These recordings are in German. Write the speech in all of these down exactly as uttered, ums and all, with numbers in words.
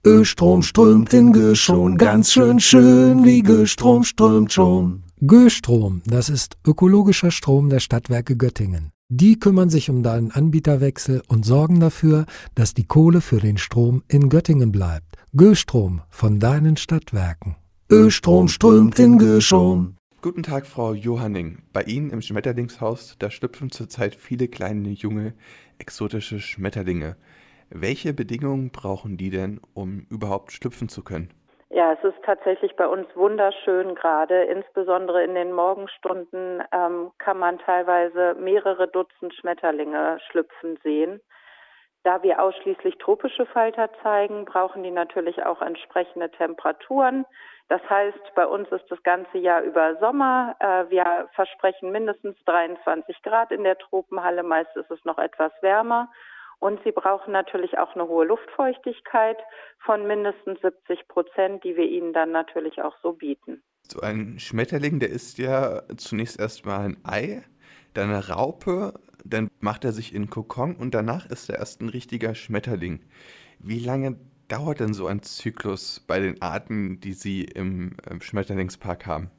Östrom strömt in Göschon, ganz schön schön, wie Göstrom strömt schon. Göstrom, das ist ökologischer Strom der Stadtwerke Göttingen. Die kümmern sich um deinen Anbieterwechsel und sorgen dafür, dass die Kohle für den Strom in Göttingen bleibt. Göstrom von deinen Stadtwerken. Östrom strömt in Göschon. Guten Tag, Frau Johanning. Bei Ihnen im Schmetterlingshaus, da schlüpfen zurzeit viele kleine, junge, exotische Schmetterlinge. Welche Bedingungen brauchen die denn, um überhaupt schlüpfen zu können? Ja, es ist tatsächlich bei uns wunderschön gerade. Insbesondere in den Morgenstunden ähm, kann man teilweise mehrere Dutzend Schmetterlinge schlüpfen sehen. Da wir ausschließlich tropische Falter zeigen, brauchen die natürlich auch entsprechende Temperaturen. Das heißt, bei uns ist das ganze Jahr über Sommer. Äh, wir versprechen mindestens dreiundzwanzig Grad in der Tropenhalle. Meist ist es noch etwas wärmer. Und sie brauchen natürlich auch eine hohe Luftfeuchtigkeit von mindestens siebzig Prozent, die wir ihnen dann natürlich auch so bieten. So ein Schmetterling, der isst ja zunächst erstmal ein Ei, dann eine Raupe, dann macht er sich in einen Kokon und danach ist er erst ein richtiger Schmetterling. Wie lange dauert denn so ein Zyklus bei den Arten, die Sie im, im Schmetterlingspark haben?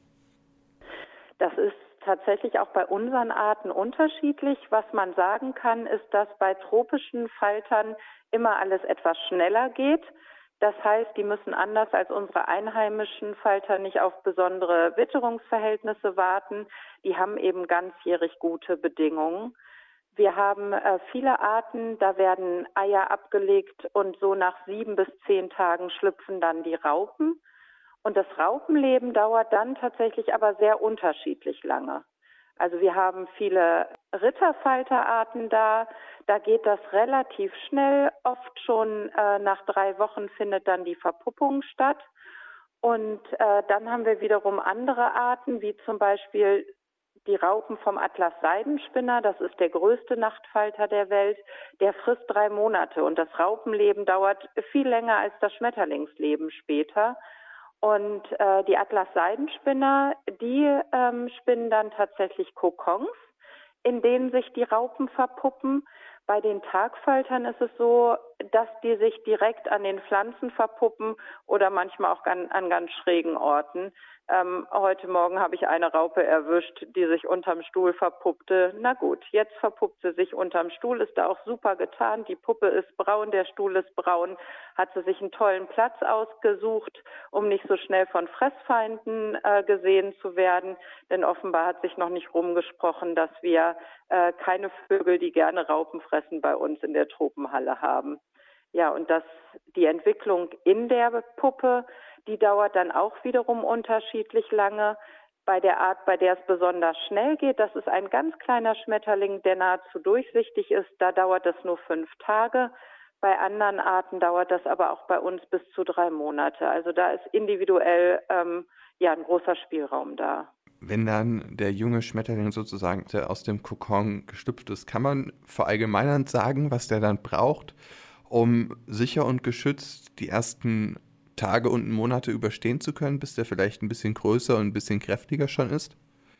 Das ist tatsächlich auch bei unseren Arten unterschiedlich. Was man sagen kann, ist, dass bei tropischen Faltern immer alles etwas schneller geht. Das heißt, die müssen anders als unsere einheimischen Falter nicht auf besondere Witterungsverhältnisse warten. Die haben eben ganzjährig gute Bedingungen. Wir haben äh, viele Arten, da werden Eier abgelegt und so nach sieben bis zehn Tagen schlüpfen dann die Raupen. Und das Raupenleben dauert dann tatsächlich aber sehr unterschiedlich lange. Also wir haben viele Ritterfalterarten da, da geht das relativ schnell. Oft schon äh, nach drei Wochen findet dann die Verpuppung statt. Und äh, dann haben wir wiederum andere Arten, wie zum Beispiel die Raupen vom Atlas-Seidenspinner. Das ist der größte Nachtfalter der Welt. Der frisst drei Monate und das Raupenleben dauert viel länger als das Schmetterlingsleben später. Und äh, die Atlas-Seidenspinner, die ähm, spinnen dann tatsächlich Kokons, in denen sich die Raupen verpuppen. Bei den Tagfaltern ist es so, dass die sich direkt an den Pflanzen verpuppen oder manchmal auch an, an ganz schrägen Orten. Ähm, heute Morgen habe ich eine Raupe erwischt, die sich unterm Stuhl verpuppte. Na gut, jetzt verpuppt sie sich unterm Stuhl, ist da auch super getan. Die Puppe ist braun, der Stuhl ist braun. Hat sie sich einen tollen Platz ausgesucht, um nicht so schnell von Fressfeinden äh, gesehen zu werden. Denn offenbar hat sich noch nicht rumgesprochen, dass wir äh, keine Vögel, die gerne Raupen fressen, bei uns in der Tropenhalle haben. Ja, und das, die Entwicklung in der Puppe, die dauert dann auch wiederum unterschiedlich lange. Bei der Art, bei der es besonders schnell geht, das ist ein ganz kleiner Schmetterling, der nahezu durchsichtig ist, da dauert das nur fünf Tage. Bei anderen Arten dauert das aber auch bei uns bis zu drei Monate. Also da ist individuell ähm, ja ein großer Spielraum da. Wenn dann der junge Schmetterling sozusagen aus dem Kokon geschlüpft ist, kann man verallgemeinernd sagen, was der dann braucht, um sicher und geschützt die ersten Tage und Monate überstehen zu können, bis der vielleicht ein bisschen größer und ein bisschen kräftiger schon ist?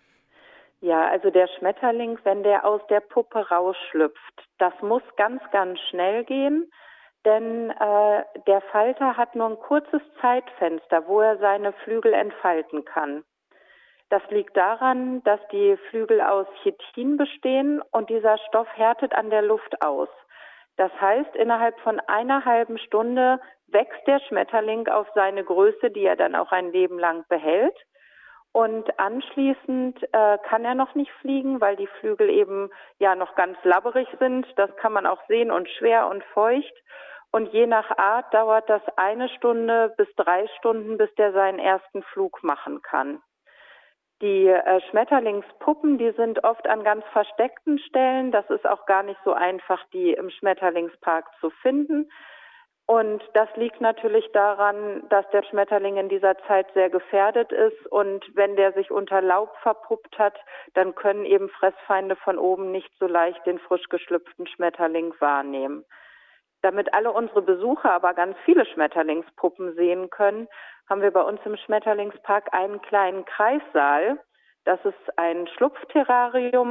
Ja, also der Schmetterling, wenn der aus der Puppe rausschlüpft, das muss ganz, ganz schnell gehen, denn äh, der Falter hat nur ein kurzes Zeitfenster, wo er seine Flügel entfalten kann. Das liegt daran, dass die Flügel aus Chitin bestehen und dieser Stoff härtet an der Luft aus. Das heißt, innerhalb von einer halben Stunde wächst der Schmetterling auf seine Größe, die er dann auch ein Leben lang behält. Und anschließend äh, kann er noch nicht fliegen, weil die Flügel eben ja noch ganz labberig sind. Das kann man auch sehen und schwer und feucht. Und je nach Art dauert das eine Stunde bis drei Stunden, bis der seinen ersten Flug machen kann. Die äh, Schmetterlingspuppen, die sind oft an ganz versteckten Stellen. Das ist auch gar nicht so einfach, die im Schmetterlingspark zu finden. Und das liegt natürlich daran, dass der Schmetterling in dieser Zeit sehr gefährdet ist. Und wenn der sich unter Laub verpuppt hat, dann können eben Fressfeinde von oben nicht so leicht den frisch geschlüpften Schmetterling wahrnehmen. Damit alle unsere Besucher aber ganz viele Schmetterlingspuppen sehen können, haben wir bei uns im Schmetterlingspark einen kleinen Kreissaal. Das ist ein Schlupfterrarium,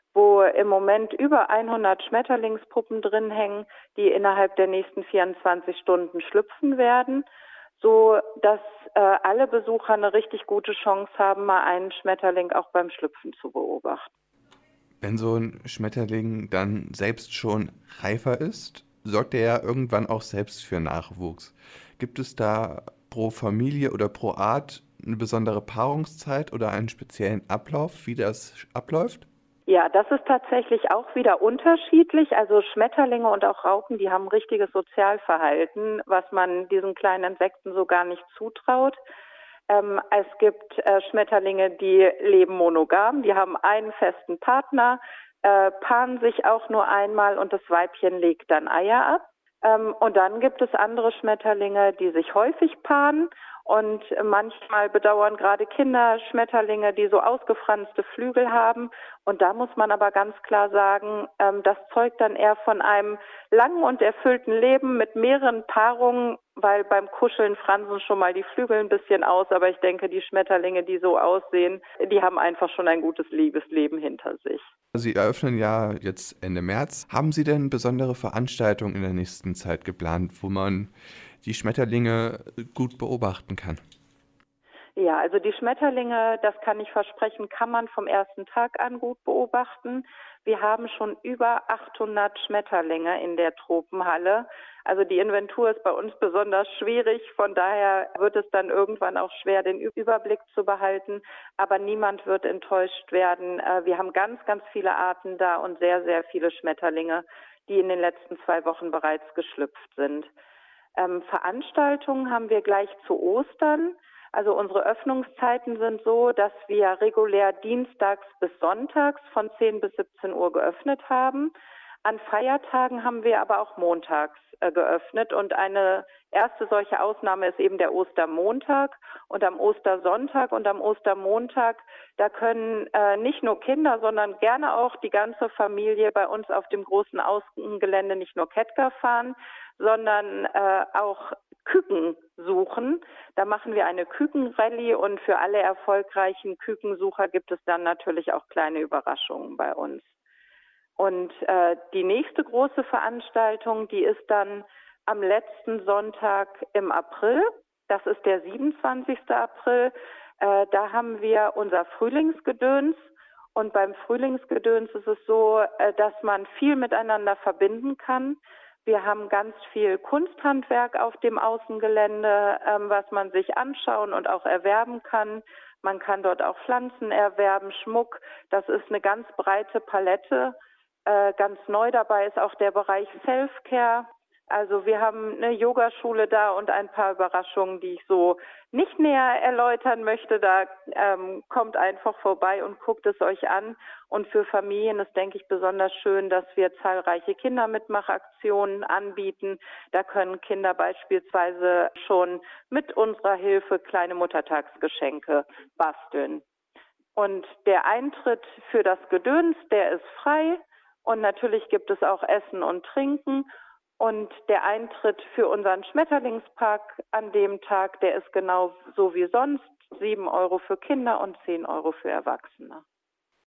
wo im Moment über hundert Schmetterlingspuppen drin hängen, die innerhalb der nächsten vierundzwanzig Stunden schlüpfen werden, so dass äh, alle Besucher eine richtig gute Chance haben, mal einen Schmetterling auch beim Schlüpfen zu beobachten. Wenn so ein Schmetterling dann selbst schon reifer ist, sorgt er ja irgendwann auch selbst für Nachwuchs. Gibt es da pro Familie oder pro Art eine besondere Paarungszeit oder einen speziellen Ablauf, wie das abläuft? Ja, das ist tatsächlich auch wieder unterschiedlich. Also Schmetterlinge und auch Raupen, die haben ein richtiges Sozialverhalten, was man diesen kleinen Insekten so gar nicht zutraut. Ähm, es gibt äh, Schmetterlinge, die leben monogam, die haben einen festen Partner, äh, paaren sich auch nur einmal und das Weibchen legt dann Eier ab. Ähm, und dann gibt es andere Schmetterlinge, die sich häufig paaren. Und manchmal bedauern gerade Kinder Schmetterlinge, die so ausgefranste Flügel haben. Und da muss man aber ganz klar sagen, ähm, das zeugt dann eher von einem langen und erfüllten Leben mit mehreren Paarungen, weil beim Kuscheln fransen schon mal die Flügel ein bisschen aus. Aber ich denke, die Schmetterlinge, die so aussehen, die haben einfach schon ein gutes Liebesleben hinter sich. Sie eröffnen ja jetzt Ende März. Haben Sie denn besondere Veranstaltungen in der nächsten Zeit geplant, wo man die Schmetterlinge gut beobachten kann? Ja, also die Schmetterlinge, das kann ich versprechen, kann man vom ersten Tag an gut beobachten. Wir haben schon über achthundert Schmetterlinge in der Tropenhalle. Also die Inventur ist bei uns besonders schwierig. Von daher wird es dann irgendwann auch schwer, den Überblick zu behalten. Aber niemand wird enttäuscht werden. Wir haben ganz, ganz viele Arten da und sehr, sehr viele Schmetterlinge, die in den letzten zwei Wochen bereits geschlüpft sind. Ähm, Veranstaltungen haben wir gleich zu Ostern. Also unsere Öffnungszeiten sind so, dass wir regulär dienstags bis sonntags von zehn bis siebzehn Uhr geöffnet haben. An Feiertagen haben wir aber auch montags äh, geöffnet und eine erste solche Ausnahme ist eben der Ostermontag. Und am Ostersonntag und am Ostermontag, da können äh, nicht nur Kinder, sondern gerne auch die ganze Familie bei uns auf dem großen Außengelände nicht nur Kettger fahren, sondern äh, auch Küken suchen. Da machen wir eine Kükenrallye und für alle erfolgreichen Kükensucher gibt es dann natürlich auch kleine Überraschungen bei uns. Und äh, die nächste große Veranstaltung, die ist dann am letzten Sonntag im April. Das ist der siebenundzwanzigsten April. Äh, da haben wir unser Frühlingsgedöns. Und beim Frühlingsgedöns ist es so, äh, dass man viel miteinander verbinden kann. Wir haben ganz viel Kunsthandwerk auf dem Außengelände, ähm, was man sich anschauen und auch erwerben kann. Man kann dort auch Pflanzen erwerben, Schmuck. Das ist eine ganz breite Palette. Äh, ganz neu dabei ist auch der Bereich Self-Care. Also wir haben eine Yogaschule da und ein paar Überraschungen, die ich so nicht näher erläutern möchte. Da ähm, kommt einfach vorbei und guckt es euch an. Und für Familien ist, denke ich, besonders schön, dass wir zahlreiche Kindermitmachaktionen anbieten. Da können Kinder beispielsweise schon mit unserer Hilfe kleine Muttertagsgeschenke basteln. Und der Eintritt für das Gedöns, der ist frei. Und natürlich gibt es auch Essen und Trinken. Und der Eintritt für unseren Schmetterlingspark an dem Tag, der ist genau so wie sonst. sieben Euro für Kinder und zehn Euro für Erwachsene.